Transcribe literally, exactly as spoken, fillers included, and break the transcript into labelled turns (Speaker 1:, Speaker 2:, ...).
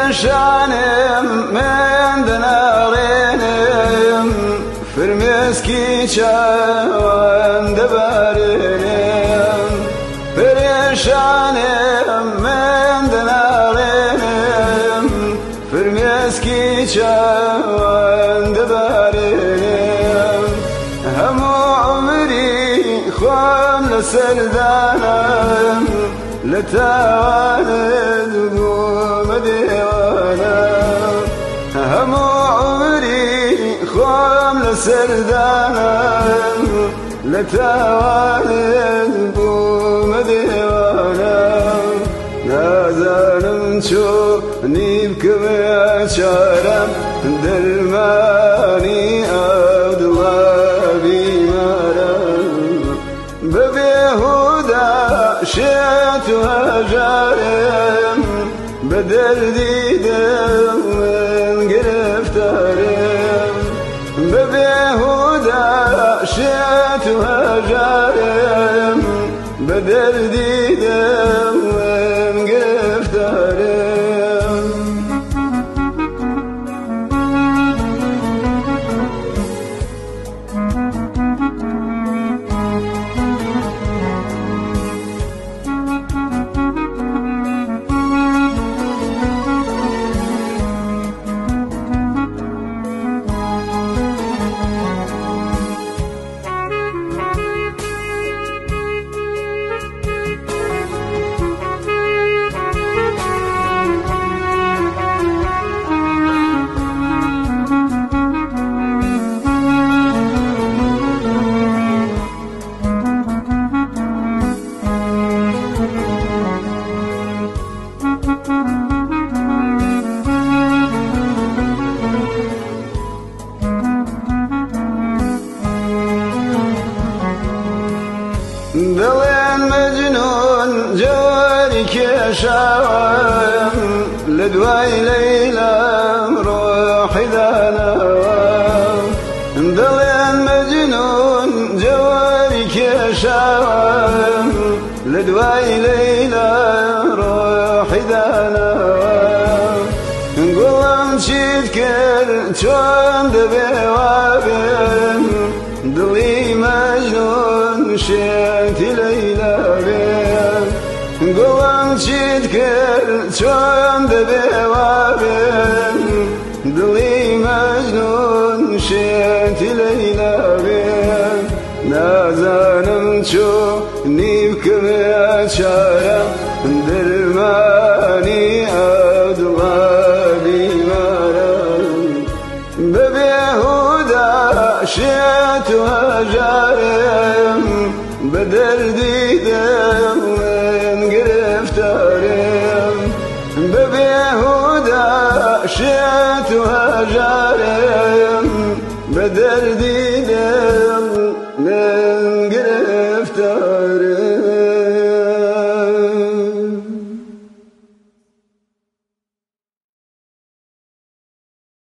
Speaker 1: پریشانم من دنارینم فرمسکی چاوان دبارینم پریشانم من دنارینم فرمسکی چاوان دبارینم همو عمری خوام لسردانم لتوالد قوم ديوانا همو عمري خوام لسردانا لتوالد قوم ديوانا نازانم شو نيبكم يا شارم درماني عبد الله بيمارم ببيهودا شيت وهجارم بدردي دم من قرفتارم ببيهودا شيت وهجارم بدردي دم من قرفتارم دلين مجنون جواري كشاوم لدواي ليلى روحي ذانوام دلين مجنون جواري كشاوم لدواي ليلى روحي ذانوام نقولم تذكر شون دبيوابين دلي مجنون شيت ليلى بين قوام تذكر شون دبيوابين دلي مجنون شيت ليلى بين نازانم شو نيبكم يا شارم درماني عبد الله بيمارم ببيهودا شيت وهجارم بدردي دم من قرفتارم ببيهودا شيت وهجارم بدردي دم من قرفتارم